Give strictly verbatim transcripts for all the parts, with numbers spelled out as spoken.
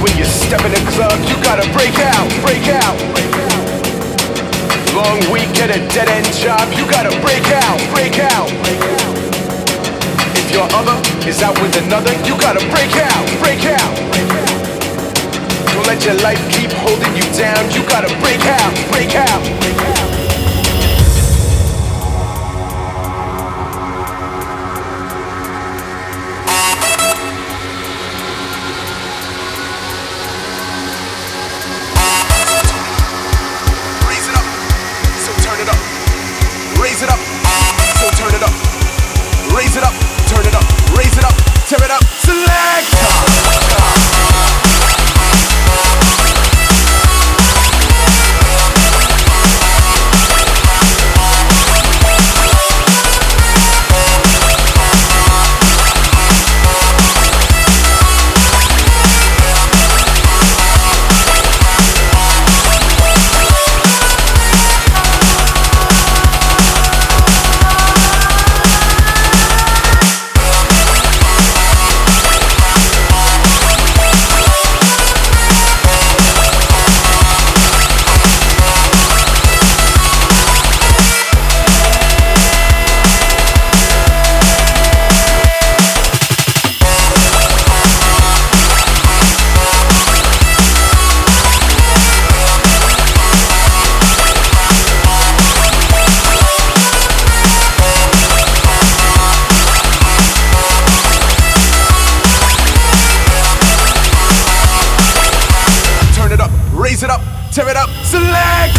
when you step in the club, you gotta break out, break out. Long week at a dead-end job, you gotta break out, break out. If your other is out with another, you gotta break out, break out. Don't let your life keep holding you down, you gotta break out, break out. Raise it up, so turn it up. Raise it up, turn it up. Raise it up, tear it up. Select. Raise it up, tear it up, select!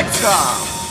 time.